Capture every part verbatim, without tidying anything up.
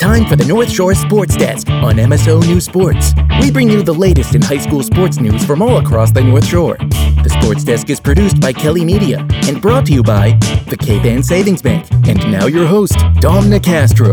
time for the North Shore Sports Desk on M S O News Sports. We bring you the latest in high school sports news from all across the North Shore. The Sports Desk is produced by Kelly Media and brought to you by the Cape Ann Savings Bank. And now your host, Dom Nicastro.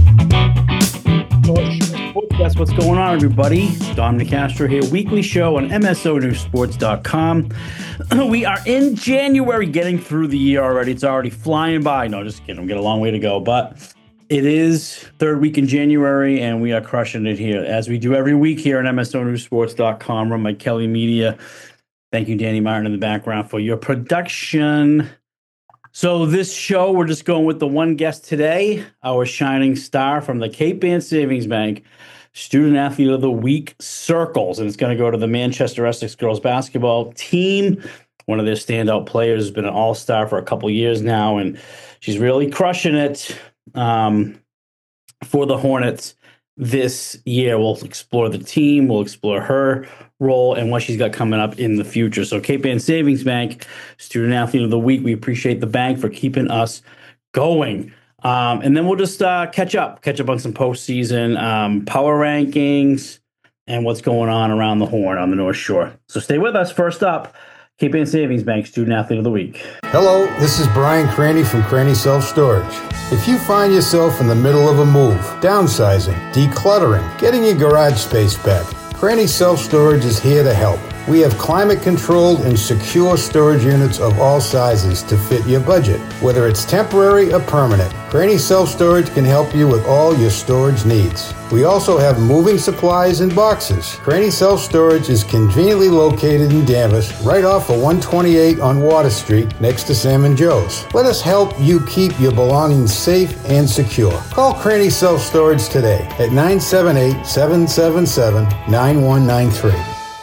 North Shore Sports Desk, what's going on, everybody? Dom Nicastro here, weekly show on M S O News Sports dot com. We are in January, getting through the year already. It's already flying by. No, just kidding. We've got a long way to go, but it is third week in January, and we are crushing it here, as we do every week here on M S O News Sports dot com, run by Kelly Media. Thank you, Danny Martin, in the background for your production. So this show, we're just going with the one guest today, our shining star from the Cape Ann Savings Bank, Student Athlete of the Week Circles, and it's going to go to the Manchester Essex girls basketball team. One of their standout players has been an all-star for a couple years now, and she's really crushing it um, for the Hornets this year. We'll explore the team, we'll explore her role and what she's got coming up in the future. So Cape Ann Savings Bank, Student Athlete of the Week. We appreciate the bank for keeping us going. Um, and then we'll just uh, catch up, catch up on some postseason um, power rankings and what's going on around the Horn on the North Shore. So stay with us. First up, Cape Ann Savings Bank Student Athlete of the Week. Hello, this is Brian Craney from Craney Self Storage. If you find yourself in the middle of a move, downsizing, decluttering, getting your garage space back, Craney Self Storage is here to help. We have climate-controlled and secure storage units of all sizes to fit your budget, whether it's temporary or permanent. Craney Self Storage can help you with all your storage needs. We also have moving supplies and boxes. Craney Self Storage is conveniently located in Danvers, right off of one twenty-eight on Water Street, next to Sam and Joe's. Let us help you keep your belongings safe and secure. Call Craney Self Storage today at nine seven eight, seven seven seven, nine one nine three.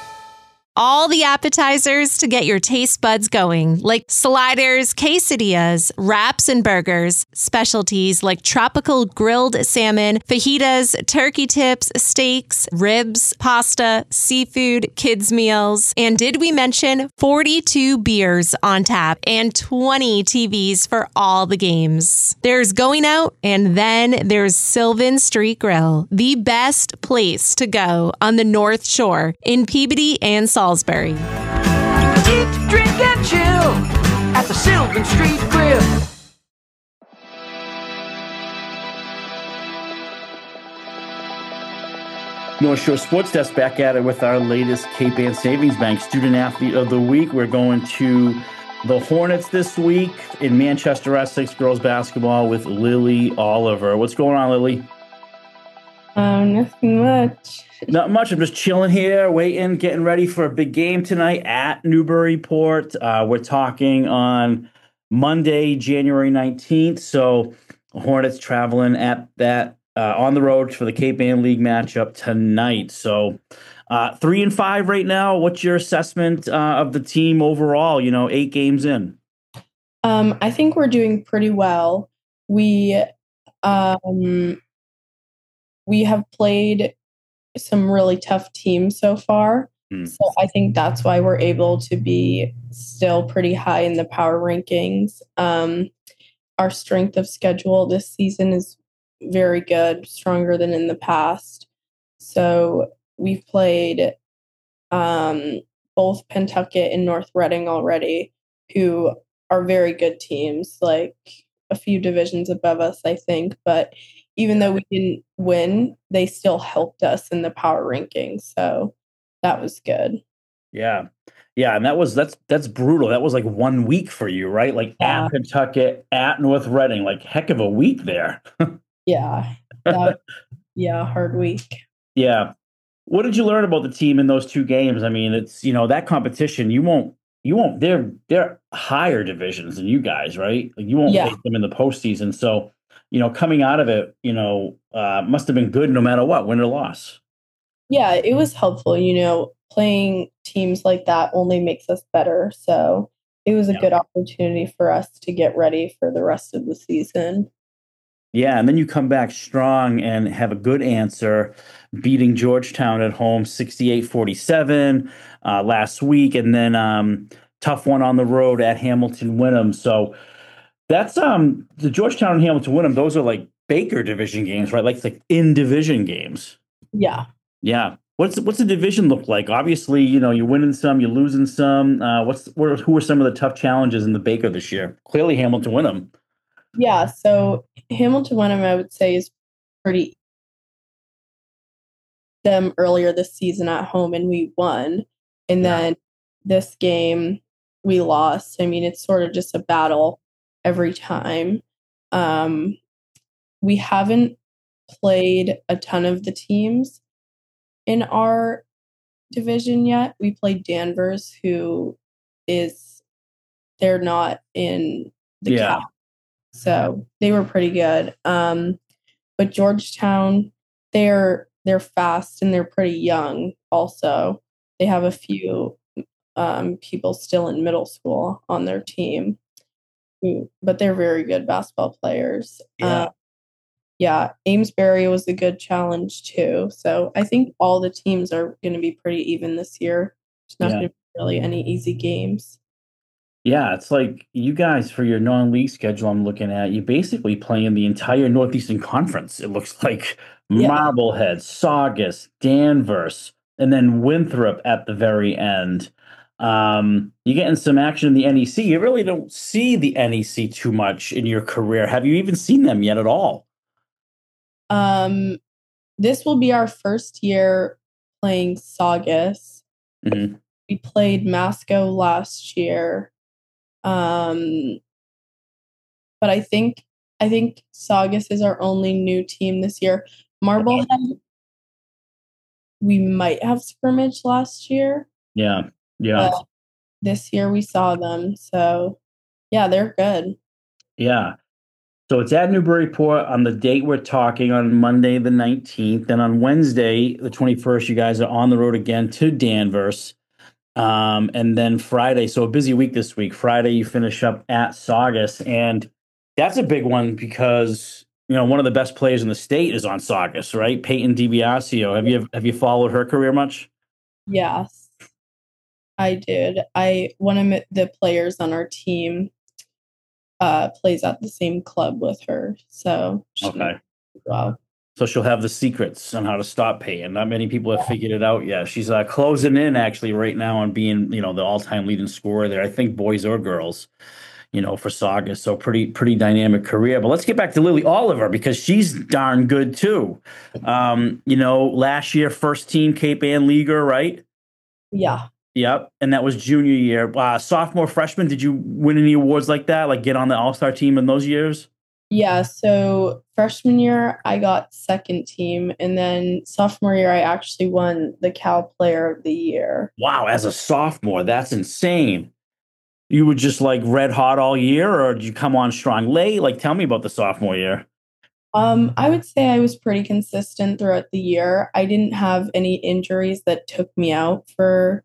All the appetizers to get your taste buds going, like sliders, quesadillas, wraps and burgers, specialties like tropical grilled salmon, fajitas, turkey tips, steaks, ribs, pasta, seafood, kids meals. And did we mention forty-two beers on tap and twenty T Vs for all the games? There's Going Out, and then there's Sylvan Street Grill, the best place to go on the North Shore in Peabody and Salisbury. Salisbury. Eat, drink, and chill at the Sylvan Street Grill. North Shore Sports Desk back at it with our latest Cape Ann Savings Bank Student Athlete of the Week. We're going to the Hornets this week in Manchester Essex girls basketball with Lily Oliver. What's going on, Lily? Um, nothing much. Not much. I'm just chilling here, waiting, getting ready for a big game tonight at Newburyport. Uh, we're talking on Monday, January nineteenth. So Hornets traveling at that uh, on the road for the Cape Ann League matchup tonight. So uh, three and five right now. What's your assessment uh, of the team overall? You know, eight games in. Um, I think we're doing pretty well. We um, we have played some really tough teams so far. Mm. So I think that's why we're able to be still pretty high in the power rankings. Um, our strength of schedule this season is very good, stronger than in the past. So we've played um, both Pentucket and North Reading already, who are very good teams, like a few divisions above us, I think. But even though we didn't win, they still helped us in the power rankings. So that was good. Yeah. Yeah. And that was, that's, that's brutal. That was like one week for you, right? Like yeah. At Pentucket, at North Reading, like heck of a week there. yeah. That, yeah. Hard week. Yeah. What did you learn about the team in those two games? I mean, it's, you know, that competition, you won't, you won't, they're, they're higher divisions than you guys, right? Like you won't yeah. face them in the postseason. So, you know, coming out of it, you know, uh, must have been good no matter what, win or loss. Yeah, it was helpful. You know, playing teams like that only makes us better. So it was a yeah. good opportunity for us to get ready for the rest of the season. Yeah, and then you come back strong and have a good answer, beating Georgetown at home sixty-eight forty-seven uh, last week, and then um, tough one on the road at Hamilton Wyndham. So that's um the Georgetown and Hamilton Wyndham. Those are like Baker division games, right? Like, like in division games. Yeah. Yeah. What's what's the division look like? Obviously, you know, you're winning some, you're losing some. Uh, what's what are, who are some of the tough challenges in the Baker this year? Clearly, Hamilton win them. Yeah. So Hamilton Wenham, I would say, is pretty them earlier this season at home, and we won. And Yeah. then this game we lost. I mean, it's sort of just a battle every time. Um, we haven't played a ton of the teams in our division yet. We played Danvers, who is they're not in the Yeah. cap, so they were pretty good. Um, but Georgetown, they're they're fast and they're pretty young. Also, they have a few um, people still in middle school on their team, who, but they're very good basketball players. Yeah. Uh, yeah, Amesbury was a good challenge too. So I think all the teams are going to be pretty even this year. There's not Yeah. going to be really any easy games. Yeah, it's like you guys for your non-league schedule I'm looking at, you basically playing the entire Northeastern Conference. It looks like Yeah. Marblehead, Saugus, Danvers, and then Winthrop at the very end. Um, you're getting some action in the N E C. You really don't see the N E C too much in your career. Have you even seen them yet at all? Um, this will be our first year playing Saugus. Mm-hmm. We played Masco last year. Um, but I think I think Saugus is our only new team this year. Marblehead, we might have scrimmage last year. Yeah, yeah, But this year we saw them. So yeah, they're good. yeah. So it's at Newburyport on the date we're talking on Monday the nineteenth. Then on Wednesday, the twenty-first, you guys are on the road again to Danvers. Um, and then Friday, so a busy week this week. Friday, you finish up at Saugus. And that's a big one because, you know, one of the best players in the state is on Saugus, right? Peyton DiBiasio. Have you have you followed her career much? Yes, I did. I one of the players on our team uh, plays at the same club with her. So she, Okay. wow. So she'll have the secrets on how to stop Peyton. Not many people have figured it out yet. She's uh, closing in actually right now on being, you know, the all-time leading scorer there. I think boys or girls, you know, for Saugus. So pretty, pretty dynamic career. But let's get back to Lily Oliver because she's darn good too. Um, you know, last year, first team Cape Ann Leaguer, right? Yeah. Yep. And that was junior year. Uh, sophomore, freshman, did you win any awards like that? Like get on the all-star team in those years? Yeah, so freshman year I got second team, and then sophomore year I actually won the Cal Player of the Year. Wow, as a sophomore, that's insane. You were just like red hot all year, or did you come on strong late? Like, tell me about the sophomore year. Um, I would say I was pretty consistent throughout the year. I didn't have any injuries that took me out for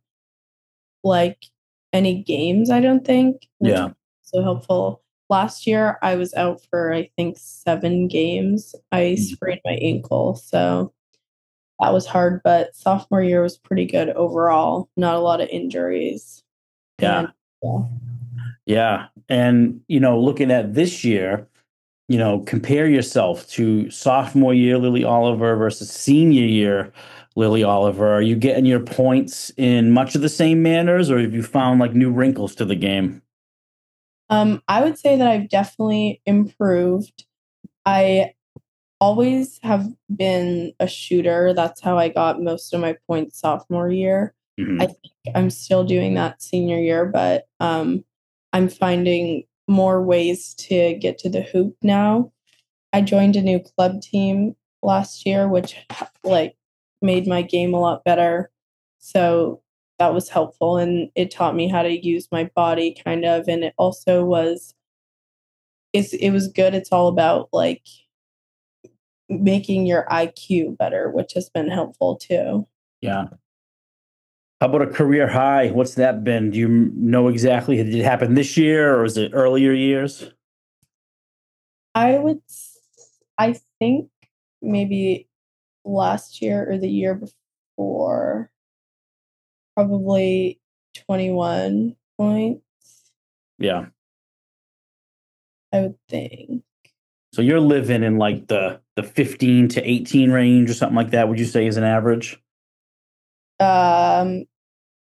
like any games, I don't think. Which Yeah. was so helpful. Last year, I was out for, I think, seven games. I sprained my ankle, so that was hard. But sophomore year was pretty good overall. Not a lot of injuries. Yeah. And, yeah. Yeah. And, you know, looking at this year, you know, compare yourself to sophomore year Lily Oliver versus senior year Lily Oliver. Are you getting your points in much of the same manners, or have you found like new wrinkles to the game? Um, I would say that I've definitely improved. I always have been a shooter. That's how I got most of my points sophomore year. Mhm. I think I'm still doing that senior year, but um, I'm finding more ways to get to the hoop now. I joined a new club team last year, which like made my game a lot better. So that was helpful, and it taught me how to use my body kind of, and it also was it's it was good. It's all about like making your I Q better, which has been helpful too. Yeah. How about a career high? What's that been? Do you know exactly? Did it happen this year or is it earlier years? I would I think maybe last year or the year before, probably twenty-one points, Yeah. I would think. So you're living in like the the fifteen to eighteen range or something like that, would you say is an average? Um,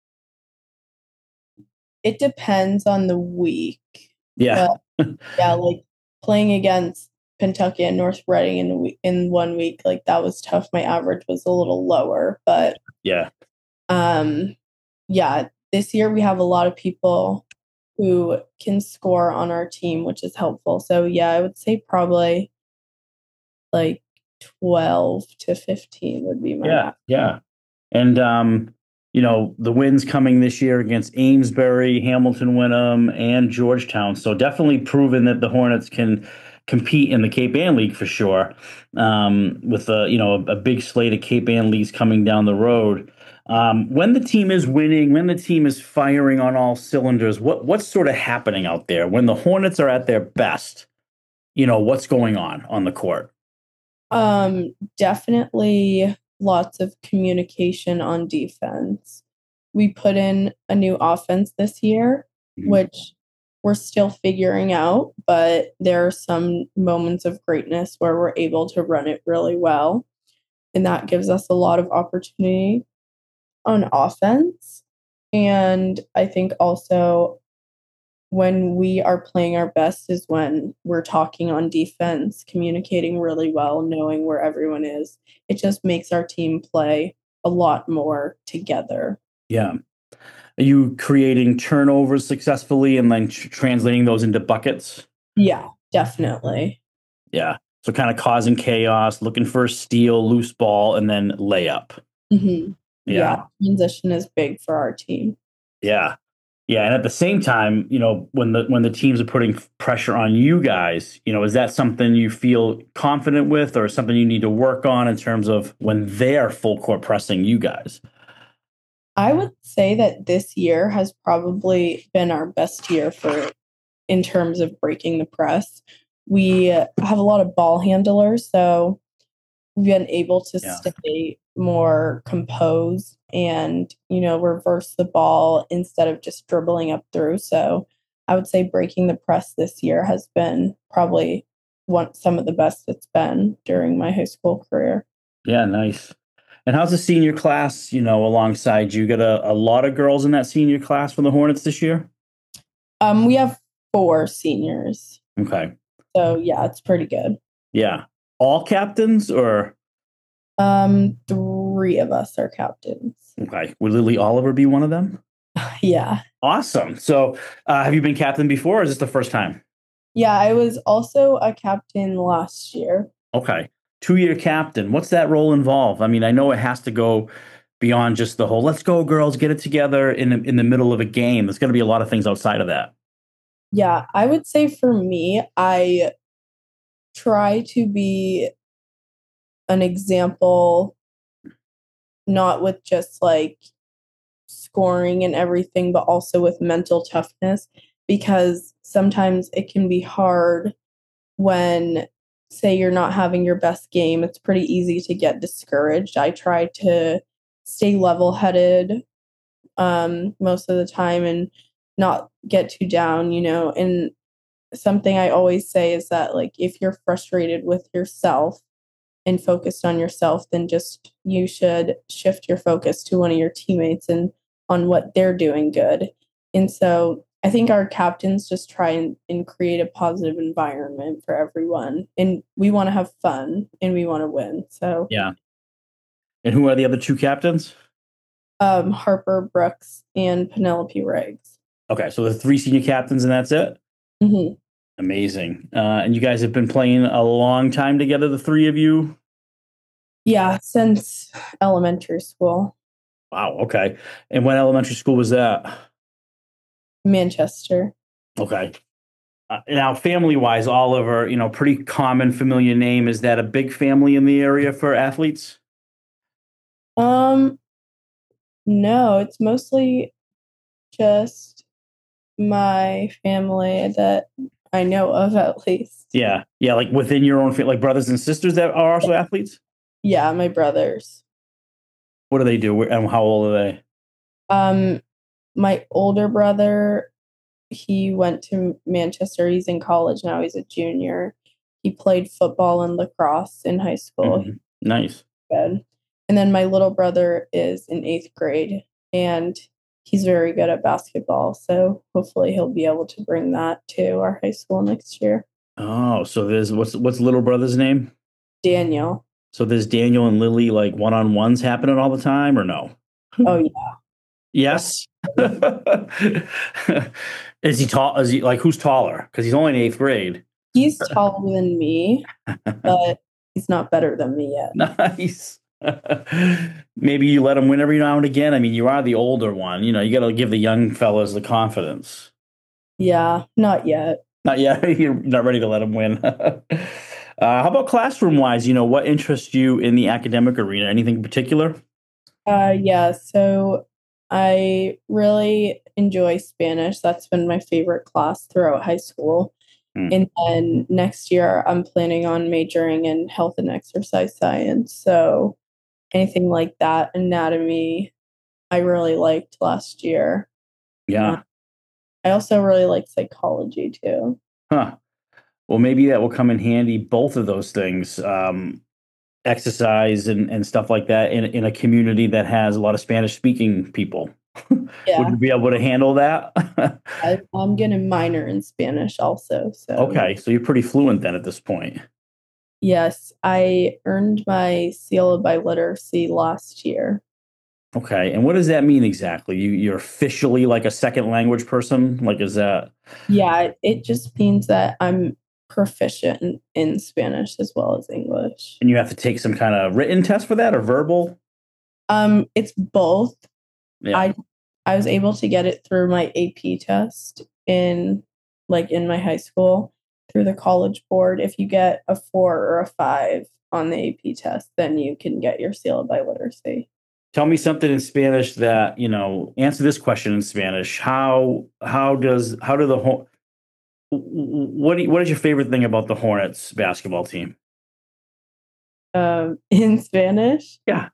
it depends on the week. Yeah. But yeah, like playing against Kentucky and North Reading in a week, in one week, like that was tough. My average was a little lower, but yeah. Um, yeah, this year we have a lot of people who can score on our team, which is helpful. So yeah, I would say probably like twelve to fifteen would be my Yeah, max. yeah. And um, you know, the wins coming this year against Amesbury, Hamilton Wyndham, and Georgetown. So definitely proven that the Hornets can compete in the Cape Ann League for sure. Um, with a you know a, a big slate of Cape Ann leagues coming down the road. Um, when the team is winning, when the team is firing on all cylinders, what what's sort of happening out there? When the Hornets are at their best, you know, what's going on on the court? Um, definitely lots of communication on defense. We put in a new offense this year, Mhm. which we're still figuring out, but there are some moments of greatness where we're able to run it really well. And that gives us a lot of opportunity on offense. And I think also when we are playing our best is when we're talking on defense, communicating really well, knowing where everyone is. It just makes our team play a lot more together. Yeah. Are you creating turnovers successfully and then tr- translating those into buckets? Yeah, definitely. Yeah. So kind of causing chaos, looking for a steal, loose ball, and then layup. Mm-hmm. Yeah. Yeah, transition is big for our team. Yeah. Yeah. And at the same time, you know, when the when the teams are putting pressure on you guys, you know, is that something you feel confident with or something you need to work on in terms of when they're full court pressing you guys? I would say that this year has probably been our best year for in terms of breaking the press. We have a lot of ball handlers, so we've been able to Yeah. stay more composed and, you know, reverse the ball instead of just dribbling up through. So I would say breaking the press this year has been probably one some of the best it's been during my high school career. Yeah, nice. And how's the senior class, you know, alongside you? Got a, a lot of girls in that senior class for the Hornets this year? Um, we have four seniors. Okay. So yeah, it's pretty good. Yeah. All captains or? Um, three of us are captains. Okay. Would Lily Oliver be one of them? Yeah. Awesome. So uh, have you been captain before or is this the first time? Yeah, I was also a captain last year. Okay. Two-year captain. What's that role involve? I mean, I know it has to go beyond just the whole let's go girls, get it together in the, in the middle of a game. There's going to be a lot of things outside of that. Yeah, I would say for me, I try to be an example, not with just like scoring and everything, but also with mental toughness, because sometimes it can be hard when, say, you're not having your best game. It's pretty easy to get discouraged. I try to stay level headed um, most of the time and not get too down, you know. And something I always say is that, like, if you're frustrated with yourself and focused on yourself, then just you should shift your focus to one of your teammates and on what they're doing good. And so I think our captains just try and, and create a positive environment for everyone. And we want to have fun and we want to win. So Yeah. And who are the other two captains? um, Harper Brooks and Penelope Riggs. Okay, so the three senior captains and that's it? Mm-hmm. Amazing. Uh, and you guys have been playing a long time together, the three of you? Yeah, since elementary school. Wow, okay. And what elementary school was that? Manchester. Okay. Uh, now, family-wise, Oliver, you know, pretty common familiar name. Is that a big family in the area for athletes? Um, no, it's mostly just my family that I know of, at least. Yeah, yeah, like within your own family, like brothers and sisters that are also athletes? Yeah, my brothers. What do they do and how old are they? Um, my older brother, he went to Manchester. He's in college now. He's a junior. He he played football and lacrosse in high school. Mhm. Nice. Good. And then my little brother is in eighth grade, and he's very good at basketball. So hopefully he'll be able to bring that to our high school next year. Oh, so there's what's what's little brother's name? Daniel. So there's Daniel and Lily like one on ones happening all the time, or no? Oh yeah. Yes. Is he tall? Is he like who's taller? Because he's only in eighth grade. He's taller than me, but he's not better than me yet. Nice. Maybe you let him win every now and again. I mean, you are the older one. You know, you got to give the young fellas the confidence. Yeah, not yet. Not yet. You're not ready to let him win. uh, how about classroom wise? You know, what interests you in the academic arena? Anything in particular? Uh, yeah, so I really enjoy Spanish. That's been my favorite class throughout high school. Mm. And then next year, I'm planning on majoring in health and exercise science. So anything like that, anatomy, I really liked last year. Yeah. Uh, I also really like psychology too. Huh. Well, maybe that will come in handy, both of those things, um, exercise and, and stuff like that in, in a community that has a lot of Spanish speaking people. Yeah. Would you be able to handle that? I, I'm going to minor in Spanish also. So okay, so you're pretty fluent then at this point. Yes, I earned my seal of biliteracy last year. Okay, and what does that mean exactly? You you're officially like a second language person? Like, is that? Yeah, it just means that I'm proficient in, in Spanish as well as English. And you have to take some kind of written test for that or verbal? Um, it's both. Yeah. I I was able to get it through my A P test in like in my high school through the college board. If you get a four or a five on the A P test, then you can get your seal of biliteracy. Tell me something in Spanish that, you know, answer this question in Spanish. How how does how do the what do you, what is your favorite thing about the Hornets basketball team? Um, in Spanish? Yeah.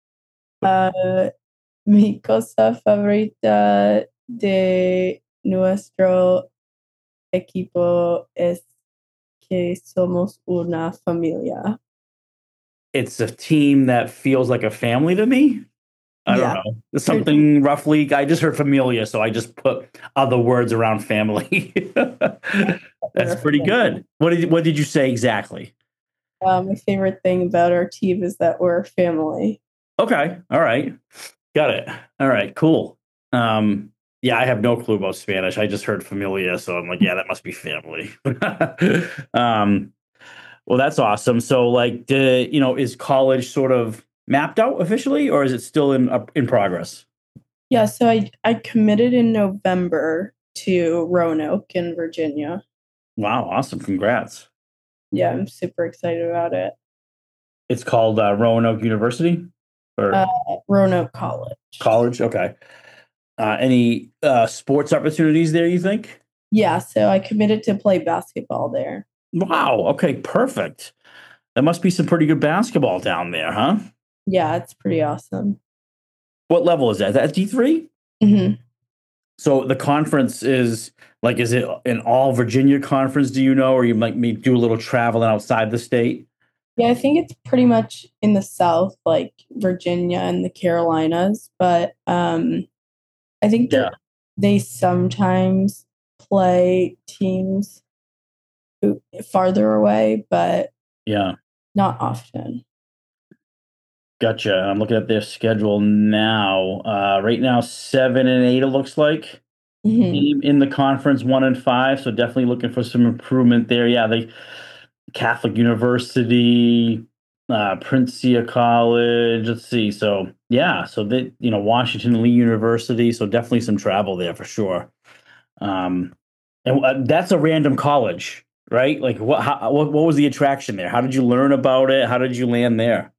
Uh, mi cosa favorita de nuestro equipo es que somos una familia. It's a team that feels like a family to me. I yeah. don't know. Something roughly. I just heard familia, so I just put other words around family. That's pretty good. What did what did you say exactly? Uh, my favorite thing about our team is that we're a family. Okay. All right. Got it. All right. Cool. Um, yeah, I have no clue about Spanish. I just heard familia, so I'm like, yeah, that must be family. um, well, that's awesome. So, like, the, you know, is college sort of mapped out officially, or is it still in uh, in progress? Yeah. So I I committed in November to Roanoke in Virginia. Wow. Awesome. Congrats. Yeah, I'm super excited about it. It's called uh, Roanoke University? Or uh, Roanoke College. College? Okay. Uh, any uh, sports opportunities there, you think? Yeah, so I committed to play basketball there. Wow. Okay, perfect. That must be some pretty good basketball down there, huh? Yeah, it's pretty awesome. What level is that? Is that D three? Mm-hmm. So the conference is like, is it an all Virginia conference, do you know, or you might me do a little traveling outside the state? Yeah, I think it's pretty much in the South, like Virginia and the Carolinas. But um, I think that yeah. they sometimes play teams who, farther away, but yeah, not often. Gotcha. I'm looking at their schedule now. Uh, right now, seven and eight, it looks like. Mm-hmm. In the conference, one and five. So definitely looking for some improvement there. Yeah, they Catholic University, uh, Princia College. Let's see. So yeah, so they, you know, Washington Lee University. So definitely some travel there for sure. Um, and uh, that's a random college, right? Like what, how, what? What was the attraction there? How did you learn about it? How did you land there?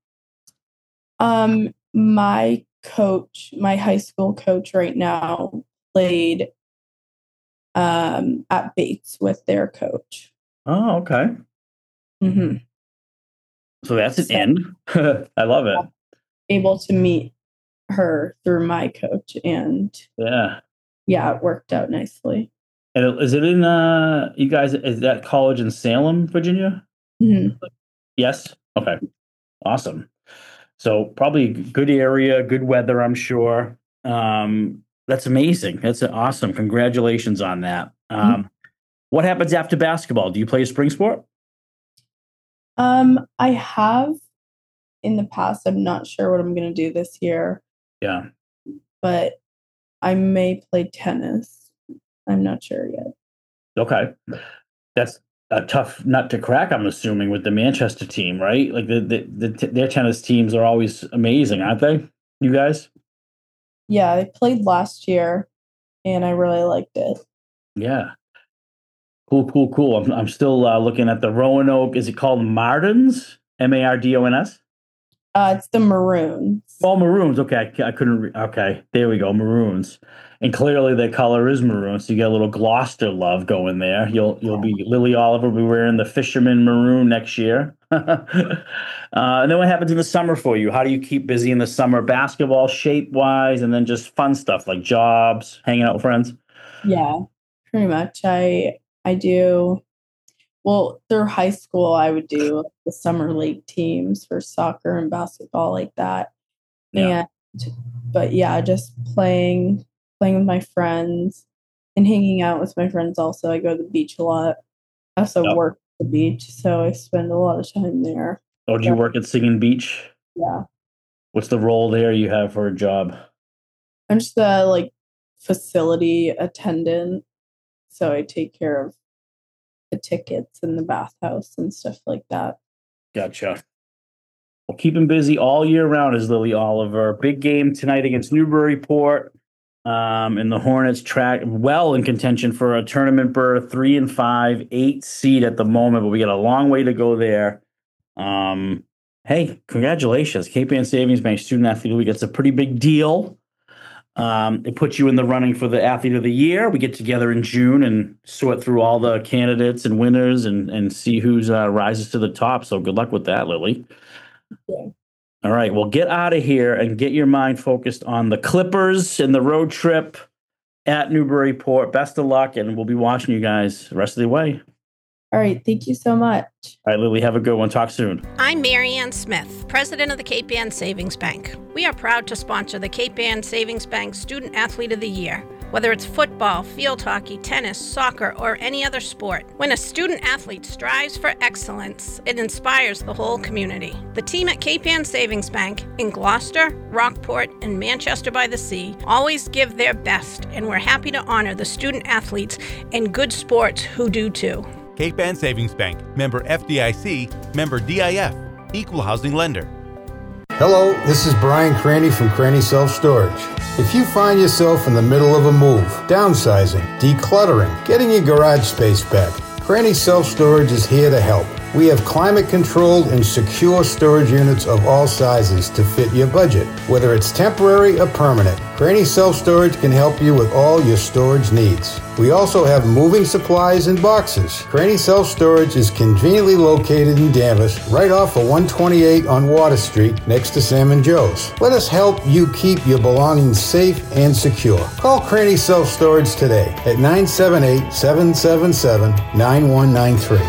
Um, my coach, my high school coach right now played um, at Bates with their coach. Oh, okay. Mm-hmm. So that's an so, end. I love it. Able to meet her through my coach, and yeah, yeah, it worked out nicely. And is it in uh, you guys? Is that college in Salem, Virginia? Mhm. Yes? Okay. Awesome. So probably a good area, good weather, I'm sure. Um, that's amazing. That's awesome. Congratulations on that. Um, what happens after basketball? Do you play a spring sport? Um, I have in the past. I'm not sure what I'm going to do this year, Yeah. but I may play tennis. I'm not sure yet. Okay. That's a tough nut to crack, I'm assuming, with the Manchester team, right? Like the, the, the their tennis teams are always amazing, aren't they? You guys? Yeah, I played last year and I really liked it. Yeah. Cool, cool, cool. I'm, I'm still uh, looking at the Roanoke. Is it called Mardons? M A R D O N S? Uh, it's the Maroons. Oh, Maroons. Okay, I, I couldn't. Re- okay, there we go. Maroons, and clearly their color is maroon. So you get a little Gloucester love going there. You'll you'll be Lily Oliver. Will be wearing the fisherman maroon next year. uh, and then what happens in the summer for you? How do you keep busy in the summer? Basketball, shape wise, and then just fun stuff like jobs, hanging out with friends. Yeah, pretty much. I I do. Well, through high school, I would do the summer league teams for soccer and basketball like that. Yeah. And but yeah, just playing playing with my friends and hanging out with my friends also. I go to the beach a lot. I also Yep. work at the beach, so I spend a lot of time there. Oh, do you work at Singing Beach? Yeah. What's the role there you have for a job? I'm just a like facility attendant. So I take care of the tickets and the bathhouse and stuff like that. Gotcha. Well, keep him busy all year round is Lily Oliver. Big game tonight against Newburyport. Um, and the Hornets track well in contention for a tournament berth, three and five, eight seed at the moment, but we got a long way to go there. Um, hey, congratulations. Cape Ann Savings Bank Student Athlete of the Week. It's a pretty big deal. Um, it puts you in the running for the Athlete of the Year. We get together in June and sort through all the candidates and winners and, and see who's uh, rises to the top. So good luck with that, Lily. Yeah. All right, well, get out of here and get your mind focused on the Clippers and the road trip at Newburyport. Best of luck, and we'll be watching you guys the rest of the way. All right. Thank you so much. All right, Lily, have a good one. Talk soon. I'm Mary Ann Smith, president of the Cape Ann Savings Bank. We are proud to sponsor the Cape Ann Savings Bank Student Athlete of the Year. Whether it's football, field hockey, tennis, soccer, or any other sport, when a student athlete strives for excellence, it inspires the whole community. The team at Cape Ann Savings Bank in Gloucester, Rockport, and Manchester by the Sea always give their best, and we're happy to honor the student athletes in good sports who do too. Cape Ann Savings Bank, member F D I C, member D I F, equal housing lender. Hello, this is Brian Craney from Craney Self Storage. If you find yourself in the middle of a move, downsizing, decluttering, getting your garage space back, Craney Self Storage is here to help. We have climate-controlled and secure storage units of all sizes to fit your budget. Whether it's temporary or permanent, Craney Self Storage can help you with all your storage needs. We also have moving supplies and boxes. Craney Self Storage is conveniently located in Danvers, right off of one twenty-eight on Water Street, next to Sam and Joe's. Let us help you keep your belongings safe and secure. Call Craney Self Storage today at nine seven eight, seven seven seven, nine one nine three.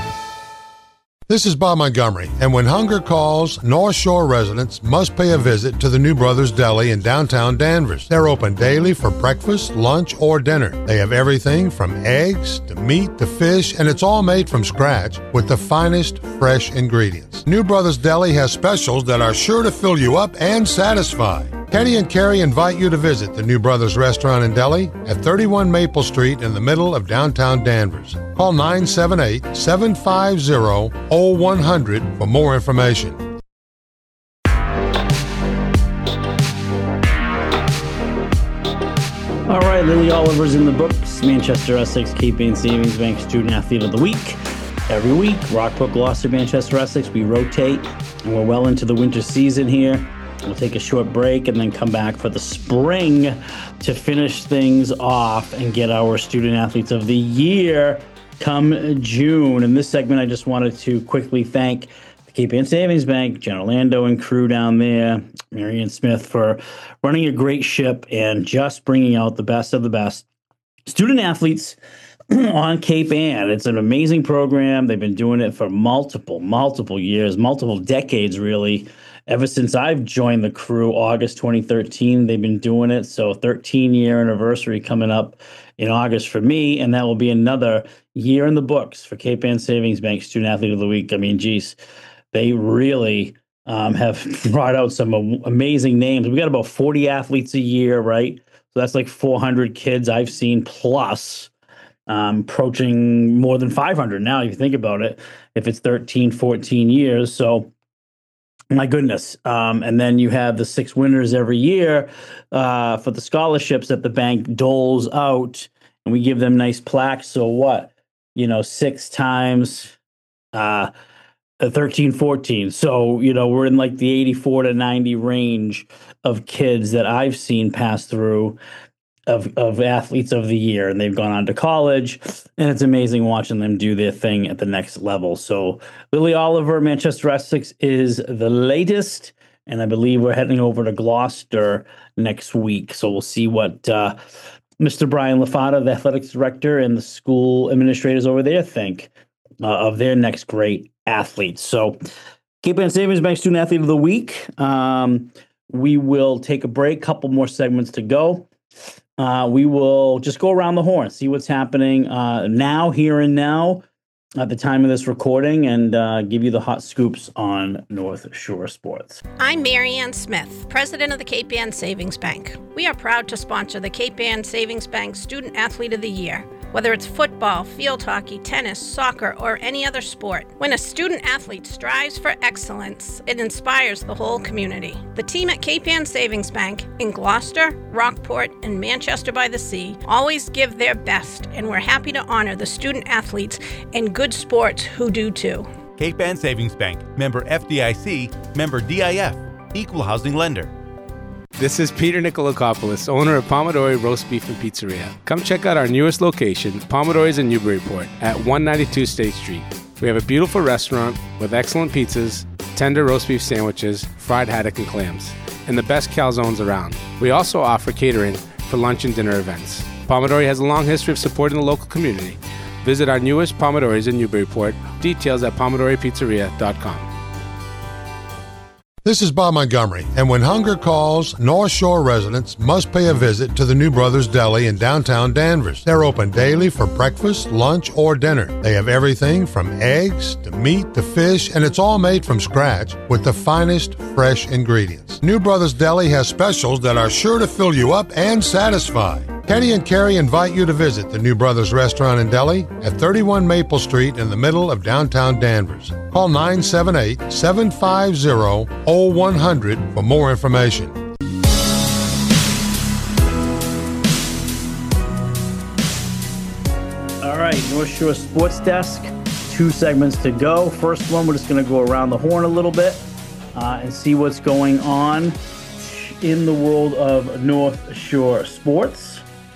This is Bob Montgomery, and when hunger calls, North Shore residents must pay a visit to the New Brothers Deli in downtown Danvers. They're open daily for breakfast, lunch, or dinner. They have everything from eggs to meat to fish, and it's all made from scratch with the finest fresh ingredients. New Brothers Deli has specials that are sure to fill you up and satisfy. Kenny and Carrie invite you to visit the New Brothers Restaurant and Deli at thirty-one Maple Street in the middle of downtown Danvers. Call nine seven eight, seven five zero, zero one zero zero for more information. All right, Lily Oliver's in the books. Manchester Essex, Cape Ann Savings Bank Student Athlete of the Week. Every week, Rockport, Gloucester, Manchester Essex, we rotate, and we're well into the winter season here. We'll take a short break and then come back for the spring to finish things off and get our Student Athletes of the Year come June. In this segment, I just wanted to quickly thank the Cape Ann Savings Bank, Jen Orlando and crew down there, Mary Ann Smith, for running a great ship and just bringing out the best of the best student athletes on Cape Ann. It's an amazing program. They've been doing it for multiple, multiple years, multiple decades, really. Ever since I've joined the crew, August twenty thirteen, they've been doing it. So thirteen year anniversary coming up in August for me, and that will be another year in the books for Cape Ann Savings Bank Student Athlete of the Week. I mean, geez, they really um, have brought out some amazing names. We got about forty athletes a year, right? So that's like four hundred kids I've seen plus, um, approaching more than five hundred now, if you think about it, if it's thirteen, fourteen years. So my goodness. Um, and then you have the six winners every year uh, for the scholarships that the bank doles out, and we give them nice plaques. So what? You know, six times uh, thirteen, fourteen. So, you know, we're in like the eighty-four to ninety range of kids that I've seen pass through of, of athletes of the year, and they've gone on to college, and it's amazing watching them do their thing at the next level. So Lily Oliver, Manchester Essex is the latest, and I believe we're heading over to Gloucester next week. So we'll see what uh, Mister Brian LaFata, the athletics director, and the school administrators over there think uh, of their next great athletes. So Cape Ann Savings Bank Student Athlete of the Week. Um, we will take a break, couple more segments to go. Uh, we will just go around the horn, see what's happening uh, now, here and now, at the time of this recording, and uh, give you the hot scoops on North Shore Sports. I'm Marianne Smith, president of the Cape Ann Savings Bank. We are proud to sponsor the Cape Ann Savings Bank Student Athlete of the Year. Whether it's football, field hockey, tennis, soccer, or any other sport, when a student athlete strives for excellence, it inspires the whole community. The team at Cape Ann Savings Bank in Gloucester, Rockport, and Manchester by the Sea always give their best, and we're happy to honor the student athletes and good sports who do too. Cape Ann Savings Bank, member F D I C, member D I F, equal housing lender. This is Peter Nikolakopoulos, owner of Pomodori Roast Beef and Pizzeria. Come check out our newest location, Pomodori's in Newburyport, at one ninety-two State Street. We have a beautiful restaurant with excellent pizzas, tender roast beef sandwiches, fried haddock and clams, and the best calzones around. We also offer catering for lunch and dinner events. Pomodori has a long history of supporting the local community. Visit our newest Pomodori's in Newburyport. Details at pomodori pizzeria dot com. This is Bob Montgomery, and when hunger calls, North Shore residents must pay a visit to the New Brothers Deli in downtown Danvers. They're open daily for breakfast, lunch, or dinner. They have everything from eggs to meat to fish, and it's all made from scratch with the finest fresh ingredients. New Brothers Deli has specials that are sure to fill you up and satisfy. Kenny and Carrie invite you to visit the New Brothers Restaurant and Deli at thirty-one Maple Street in the middle of downtown Danvers. Call nine seven eight, seven five zero, zero one zero zero for more information. All right, North Shore Sports Desk, two segments to go. First one, we're just going to go around the horn a little bit uh, and see what's going on in the world of North Shore Sports.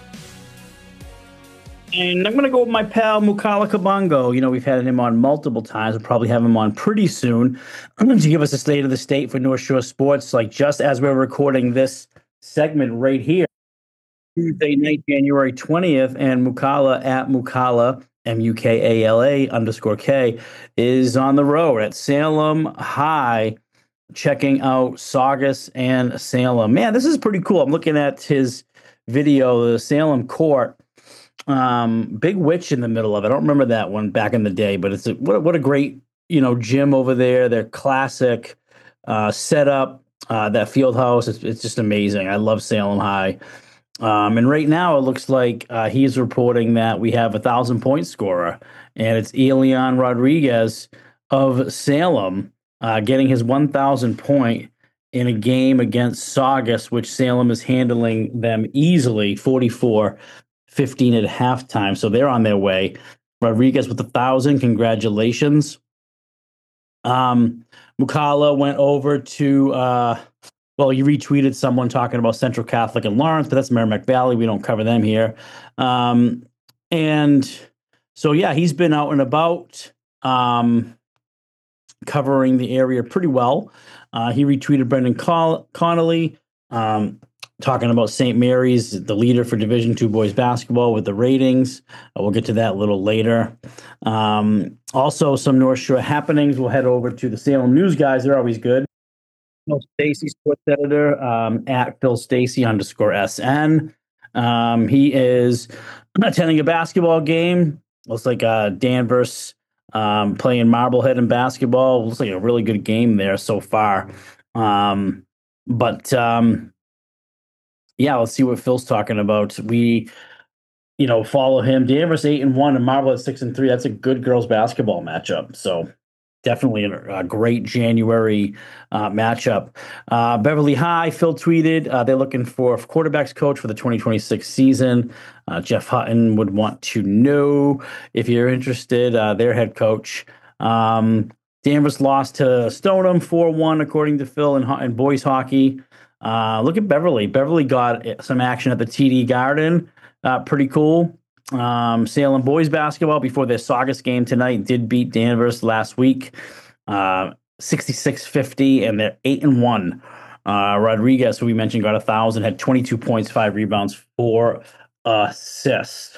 And I'm going to go with my pal, Mukala Kabongo. You know, we've had him on multiple times. We'll probably have him on pretty soon to give us a state of the state for North Shore Sports, like just as we're recording this segment right here. Tuesday night, January twentieth, and Mukala at Mukala, M U K A L A underscore K, is on the road at Salem High, checking out Saugus and Salem. Man, this is pretty cool. I'm looking at his video, the Salem Court. Um, Big Witch in the middle of it. I don't remember that one back in the day, but it's a, what, what a great, you know, gym over there. Their classic uh, setup, uh, that field house. It's, it's just amazing. I love Salem High. Um, and right now it looks like uh, he's reporting that we have a thousand point scorer, and it's Elian Rodriguez of Salem uh, getting his one thousand point in a game against Saugus, which Salem is handling them easily, forty-four fifteen at halftime. So they're on their way. Rodriguez with a thousand. Congratulations. Um, Mukala went over to, uh, well, you retweeted someone talking about Central Catholic and Lawrence, but that's Merrimack Valley. We don't cover them here. Um, and so, yeah, he's been out and about um, covering the area pretty well. Uh, he retweeted Brendan Con- Connolly. Um, talking about Saint Mary's, the leader for Division two boys basketball with the ratings. Uh, we'll get to that a little later. Um, also, some North Shore happenings. We'll head over to the Salem News guys. They're always good. Phil Stacy, sports editor, um, at Phil Stacy underscore S N. Um, he is attending a basketball game. Looks like uh, Danvers um, playing Marblehead in basketball. Looks like a really good game there so far. Um, but um, yeah, let's see what Phil's talking about. We, you know, follow him. Danvers eight and one and Marblehead six and three. That's a good girls basketball matchup. So definitely a, a great January uh, matchup. Uh, Beverly High, Phil tweeted, uh, they're looking for a quarterbacks coach for the twenty twenty-six season. Uh, Jeff Hutton would want to know if you're interested, uh, their head coach. Um, Danvers lost to Stoneham four one, according to Phil, in, in boys hockey. Uh, look at Beverly. Beverly got some action at the T D Garden. Uh, pretty cool. Um, Salem boys basketball before their Saugus game tonight did beat Danvers last week, uh, sixty-six fifty, and they're eight and one. Uh, Rodriguez, who we mentioned, got a thousand, had twenty-two points, five rebounds, four assists.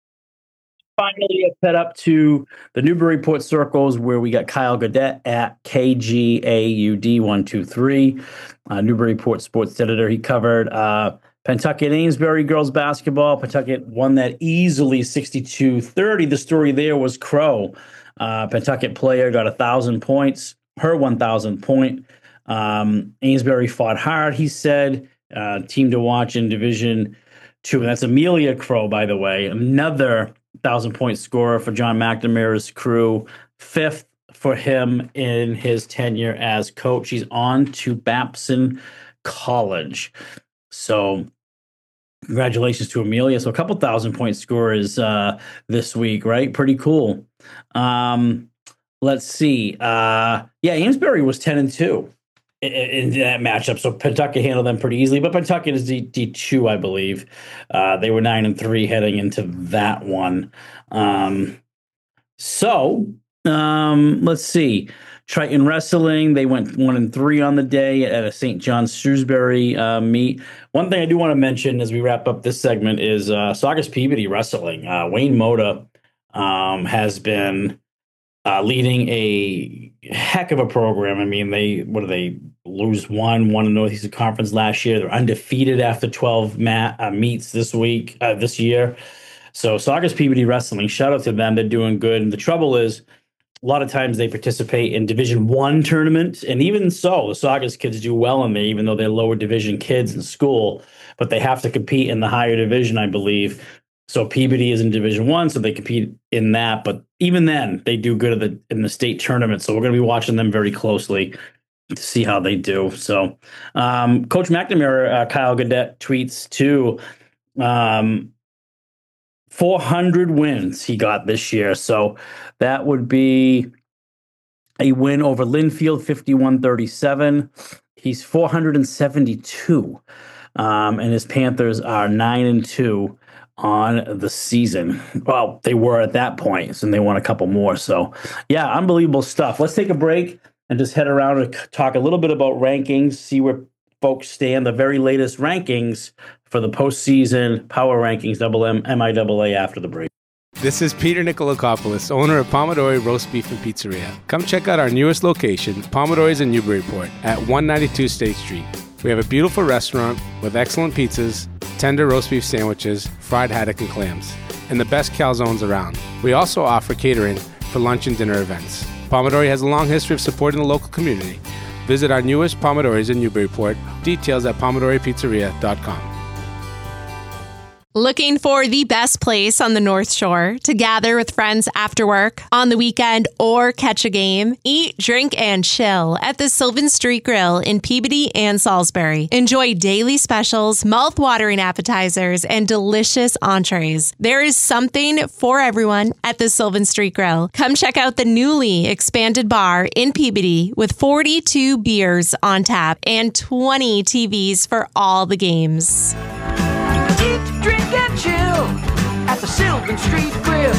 Finally, I head up to the Newburyport circles where we got Kyle Godet at K G A U D one two three, uh, Newburyport sports editor. He covered uh, Pentucket Amesbury girls basketball. Pentucket won that easily, sixty-two thirty. The story there was Crow. Uh, Pentucket player got one thousand points, her one thousand point. Um, Amesbury fought hard, he said. Uh, team to watch in Division two. And that's Amelia Crow, by the way. Another one thousand-point scorer for John McNamara's crew. Fifth for him in his tenure as coach. He's on to Babson College. So congratulations to Amelia. So a couple thousand point scorers uh, this week, right? Pretty cool. Um, let's see. Uh, yeah, Amesbury was ten and two in, in that matchup. So Pentucket handled them pretty easily. But Pentucket is D, D2, I believe. Uh, they were nine and three heading into that one. Um, so um, let's see. Triton Wrestling, they went one and three on the day at a Saint John's Shrewsbury uh, meet. One thing I do want to mention as we wrap up this segment is uh, Saugus Peabody Wrestling. Uh, Wayne Moda um, has been uh, leading a heck of a program. I mean, they what do they lose one, won the Northeastern Conference last year. They're undefeated after twelve mat, uh, meets this week, uh, this year. So Saugus Peabody Wrestling, shout out to them. They're doing good. And the trouble is, a lot of times they participate in Division One tournaments, and even so, the Saugus kids do well in there, even though they're lower division kids in school. But they have to compete in the higher division, I believe. So Peabody is in Division One, so they compete in that. But even then, they do good at the, in the state tournament. So we're going to be watching them very closely to see how they do. So um, Coach McNamara, uh, Kyle Godet tweets too. Um, four hundred wins he got this year. So that would be a win over Linfield, fifty-one thirty-seven. He's four hundred seventy-two. Um, and his Panthers are nine and two on the season. Well, they were at that point, and they won a couple more. So, yeah, unbelievable stuff. Let's take a break and just head around and talk a little bit about rankings, see where folks stand, the very latest rankings for the postseason power rankings, double M, M I A A after the break. This is Peter Nikolakopoulos, owner of Pomodori Roast Beef and Pizzeria. Come check out our newest location, Pomodori's in Newburyport, at one ninety-two State Street. We have a beautiful restaurant with excellent pizzas, tender roast beef sandwiches, fried haddock and clams, and the best calzones around. We also offer catering for lunch and dinner events. Pomodori has a long history of supporting the local community. Visit our newest Pomodori's in Newburyport. Details at pomodori pizzeria dot com. Looking for the best place on the North Shore to gather with friends after work, on the weekend, or catch a game? Eat, drink, and chill at the Sylvan Street Grill in Peabody and Salisbury. Enjoy daily specials, mouth-watering appetizers, and delicious entrees. There is something for everyone at the Sylvan Street Grill. Come check out the newly expanded bar in Peabody with forty-two beers on tap and twenty T Vs for all the games. Eat, drink, and chill at the Sylvan Street Grill.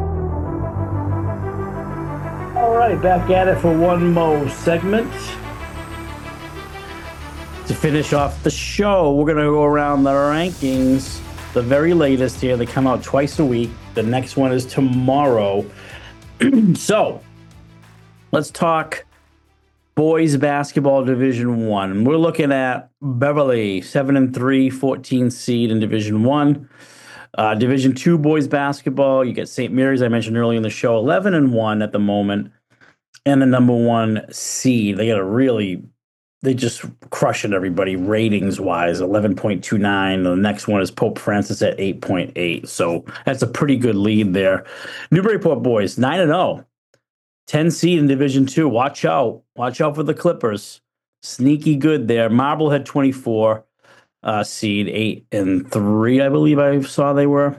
All right, back at it for one more segment. To finish off the show, we're going to go around the rankings, the very latest here. They come out twice a week. The next one is tomorrow. So let's talk boys basketball Division One. We're looking at Beverly, seven and three, fourteen seed in Division One. Uh, Division Two boys basketball, you get Saint Mary's, I mentioned earlier in the show, eleven and one at the moment, and the number one seed. They got a really, they just crushing everybody ratings wise, eleven point two nine. The next one is Pope Francis at eight point eight. So that's a pretty good lead there. Newburyport boys, nine and oh, ten seed in Division Two. Watch out. Watch out for the Clippers. Sneaky good there. Marblehead twenty-four. Uh, seed eight and three, I believe I saw they were.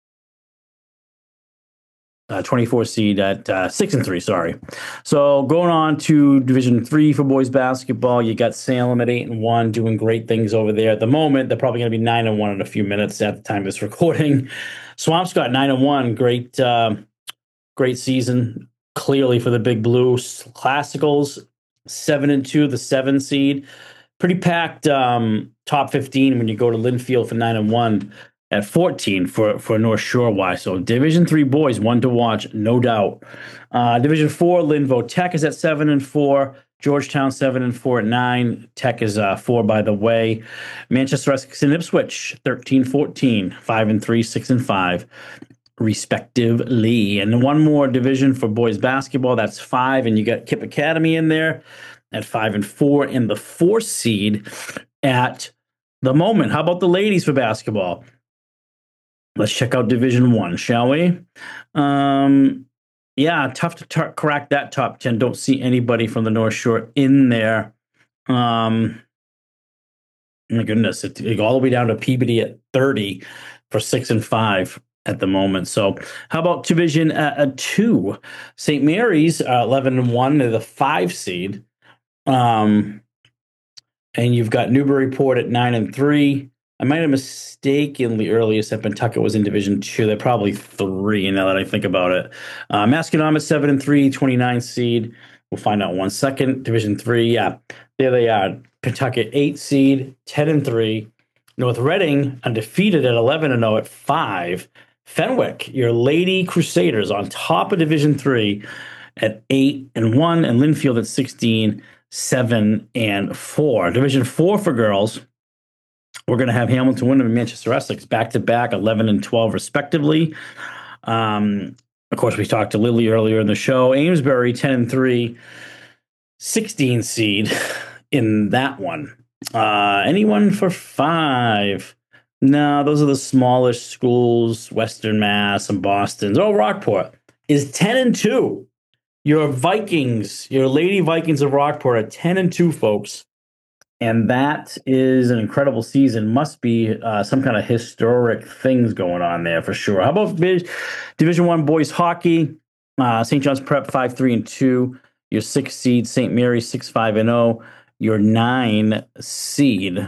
Uh, twenty-four seed at uh, six and three. Sorry. So going on to Division Three for boys basketball, you got Salem at eight and one, doing great things over there at the moment. They're probably going to be nine and one in a few minutes at the time of this recording. Swampscott nine and one, great, uh, great season. Clearly for the Big Blue. Classicals seven and two, the seven seed. Pretty packed um, top fifteen when you go to Linfield for nine and one at fourteen for, for North Shore wise. So Division Three boys, one to watch, no doubt. Uh, Division Four, Linvo Tech is at seven and four. Georgetown seven and four at nine. Tech is uh, four by the way. Manchester Essex and Ipswich thirteen fourteen, five and three, six and five. Respectively. And one more division for boys basketball. That's five, and you got Kip Academy in there at five and four in the four seed at the moment. How about the ladies for basketball? Let's check out Division One, shall we? Um, yeah, tough to t- crack that top ten. Don't see anybody from the North Shore in there. Um, my goodness, it, it all the way down to Peabody at thirty for six and five at the moment. So how about Division uh, Two? Saint Mary's uh, eleven and one. They're the five seed. Um, and you've got Newburyport at nine and three. I might have mistakenly earlier said Pentucket was in Division Two. They're probably three now that I think about it. Uh, Masconomet seven and three, twenty-nine seed. We'll find out in one second. Division Three, yeah, there they are. Pentucket eight seed, ten and three. North Reading undefeated at eleven and zero at five. Fenwick, your Lady Crusaders, on top of Division Three at eight and one, and Linfield at sixteen. Seven and four. Division four for girls. We're going to have Hamilton Wyndham and Manchester Essex back to back, eleven and twelve respectively. Um, of course, we talked to Lily earlier in the show. Amesbury ten and three, sixteen seed in that one. Uh, anyone for five? No, those are the smallest schools. Western Mass and Boston. Oh, Rockport is ten and two. Your Vikings, your Lady Vikings of Rockport are ten and two, folks. And that is an incredible season. Must be uh, some kind of historic things going on there for sure. How about Division One boys hockey? Uh, Saint John's Prep five three and two. Your six seed Saint Mary's six five and zero. Your nine seed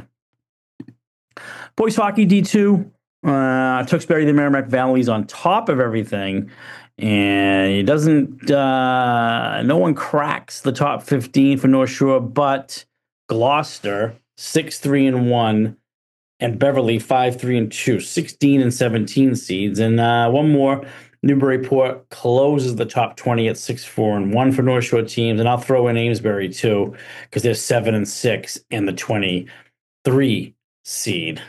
boys hockey D two. Uh, Tewksbury, the Merrimack Valley's on top of everything. And it doesn't, uh, no one cracks the top fifteen for North Shore, but Gloucester, six three and one, and Beverly, five three and two, sixteen and seventeen seeds. And uh, one more, Newburyport closes the top twenty at six four and one for North Shore teams. And I'll throw in Amesbury, too, because they're seven and six and the twenty-three seed.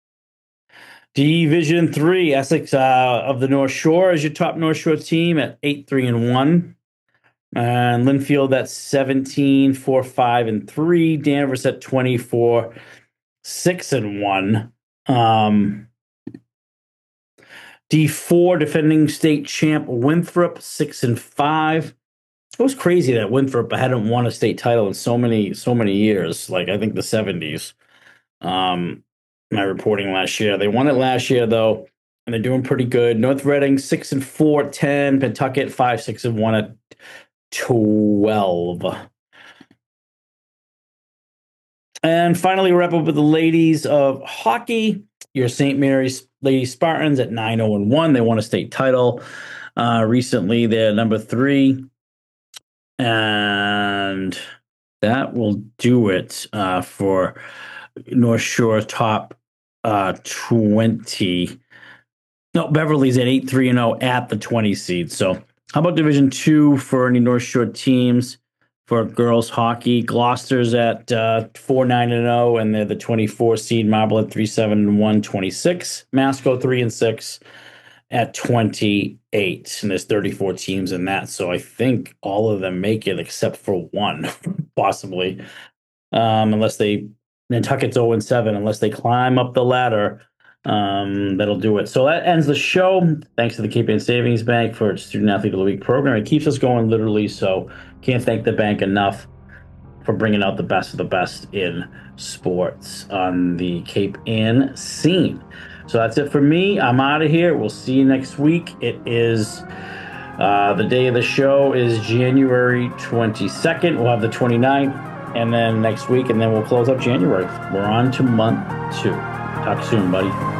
Division Three, Essex uh, of the North Shore is your top North Shore team at eight three and one, and Linfield at seventeen four five and three. Danvers at twenty-four six and one. Um, D four, defending state champ Winthrop six and five. It was crazy that Winthrop hadn't won a state title in so many so many years. Like I think the seventies. Um. My reporting last year. They won it last year, though, and they're doing pretty good. North Reading, six and four at ten. Pentucket, five, six and one at twelve. And finally, wrap up with the ladies of hockey. Your Saint Mary's Lady Spartans at nine oh and one. They won a state title uh, recently. They're number three. And that will do it uh, for North Shore top uh, twenty. No, Beverly's at eight three and oh at the twenty seed. So how about Division two for any North Shore teams for girls hockey? Gloucester's at uh, four nine and oh, and they're the twenty-four seed. Marble at three seven and one, twenty-six. Masco three and six at twenty-eight. And there's thirty-four teams in that. So I think all of them make it except for one, possibly. Um, unless they, Nantucket's oh and seven, unless they climb up the ladder. Um, that'll do it. So that ends the show. Thanks to the Cape Ann Savings Bank for its Student Athlete of the Week program. It keeps us going literally, so can't thank the bank enough for bringing out the best of the best in sports on the Cape Ann scene. So that's it for me. I'm out of here. We'll see you next week. It is uh, the day of the show is January twenty-second. We'll have the twenty-ninth, and then next week, and then we'll close up January. We're on to month two. Talk soon, buddy.